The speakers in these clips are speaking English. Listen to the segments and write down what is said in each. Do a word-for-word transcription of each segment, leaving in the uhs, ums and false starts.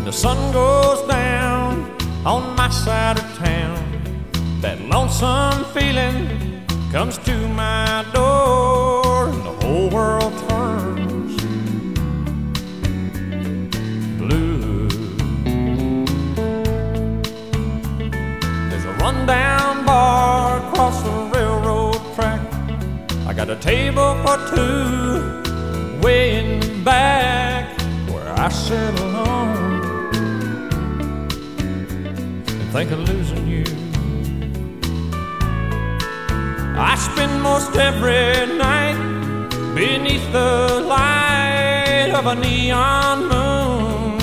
the sun goes down on my side of town, that lonesome feeling comes to my door, and the whole world turns blue. There's a rundown bar across the railroad track. I got a table for two way in the back where I sit alone and think of losing you. I spend most every night beneath the light of a neon moon.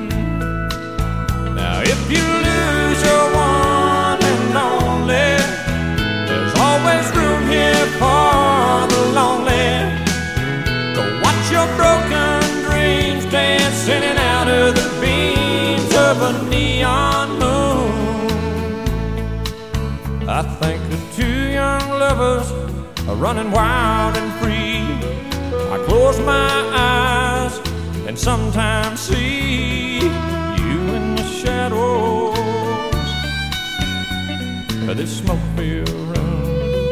Now if you lose your one and only, there's always room here for the lonely. Go watch your broken dreams dance in and out of the beams of a neon moon. I think of two young lovers are running wild and free. I close my eyes and sometimes see you in the shadows of this smoke-filled room.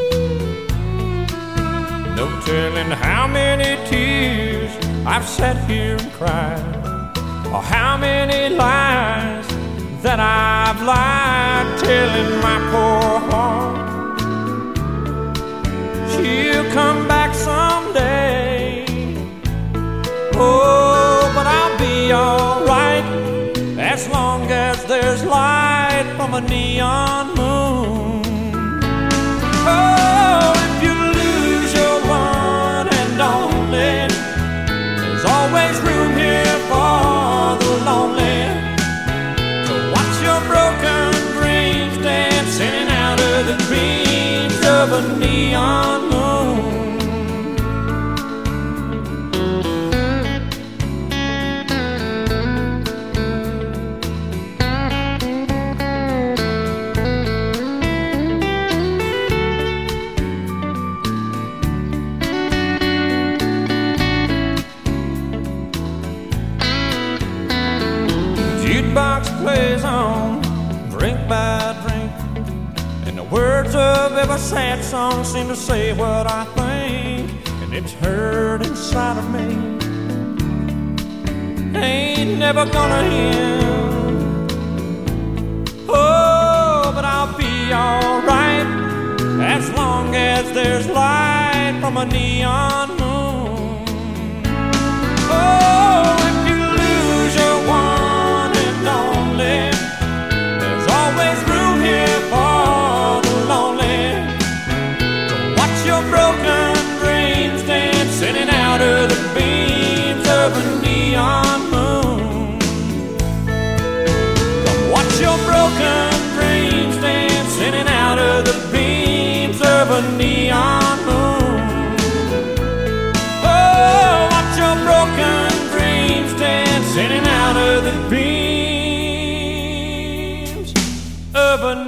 No telling how many tears I've sat here and cried, or how many lies that I've lied, telling my poor heart she'll come back someday. Oh, but I'll be alright as long as there's light from a neon moon. Oh, if you lose your one and only, there's always room here for the lonely. To watch your broken dreams dance in and out of the dreams of a neon moon. Jukebox plays on, drink by drink, and the words of every sad song seem to say what I think, and it's heard inside of me. Ain't never gonna end. Oh, but I'll be alright as long as there's light from a neon moon. Oh, if you lose your one and only, there's always room here for the lonely. To watch your broken dreams dance in and out of the beams of a neon moon. Come watch your broken dreams dance in and out of the beams of a neon moon. Oh, watch your broken dreams dance in and out of the beams of a